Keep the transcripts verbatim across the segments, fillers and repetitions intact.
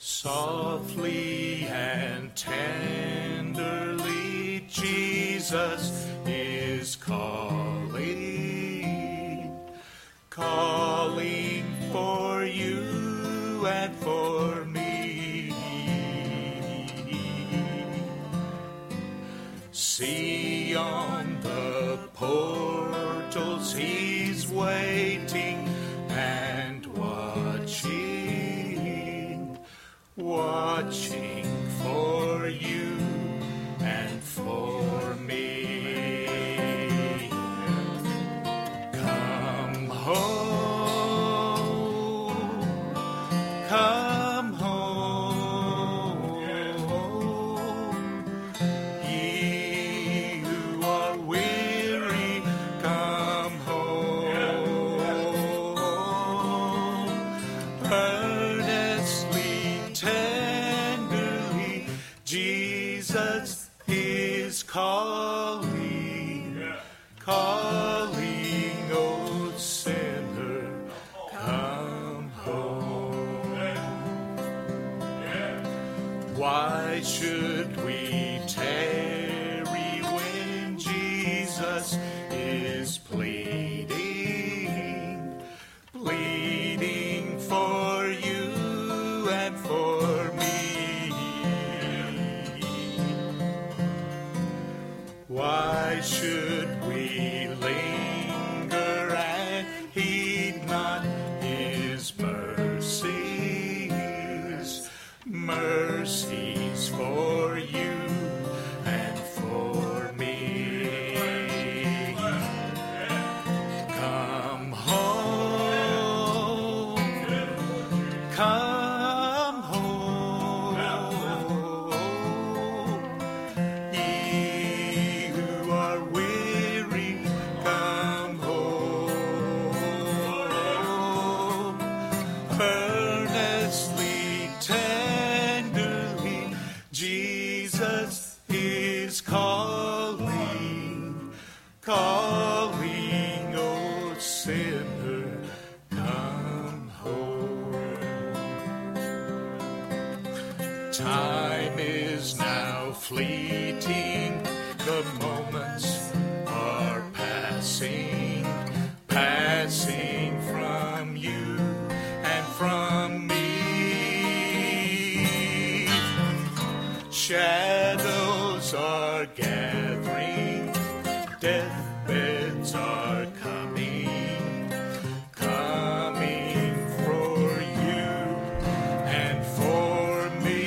Softly and tenderly, Jesus is calling, calling for you and for me. See on the portals he's waiting and watching, watching for you and for me. Come home, come home, ye who are weary, come home. Earnestly, tenderly, Jesus is calling, calling, O sinner, come home. Why should we tarry when Jesus is pleading, pleading for you and for me? Why should we linger and heed not his mercies, mercies for you and for me? Come home, come home, ye who are weary, come home. Earnestly, tenderly, Jesus is calling, calling, O sinner, come home. Time is now fleeting, the moments are passing, passing from you and from me. Shadows are gathering, deathbeds are coming, coming for you and for me.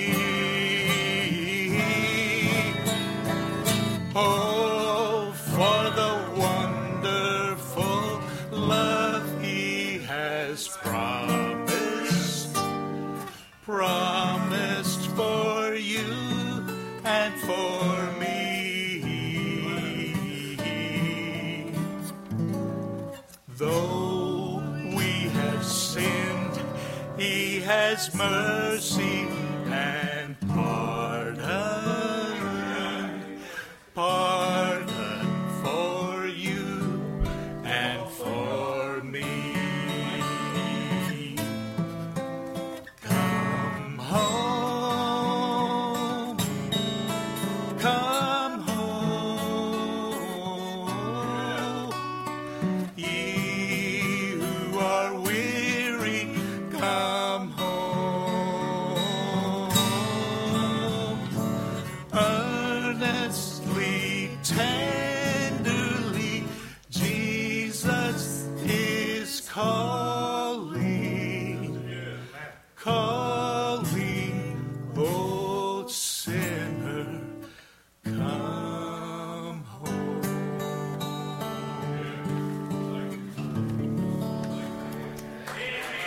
Oh, for the wonderful love he has promised, promised for you and for me. Though we have sinned, he has mercy and pardon, pardon for you and for me. Come home, come home, ye who are weary, come home. Earnestly, tenderly, Jesus is calling, calling.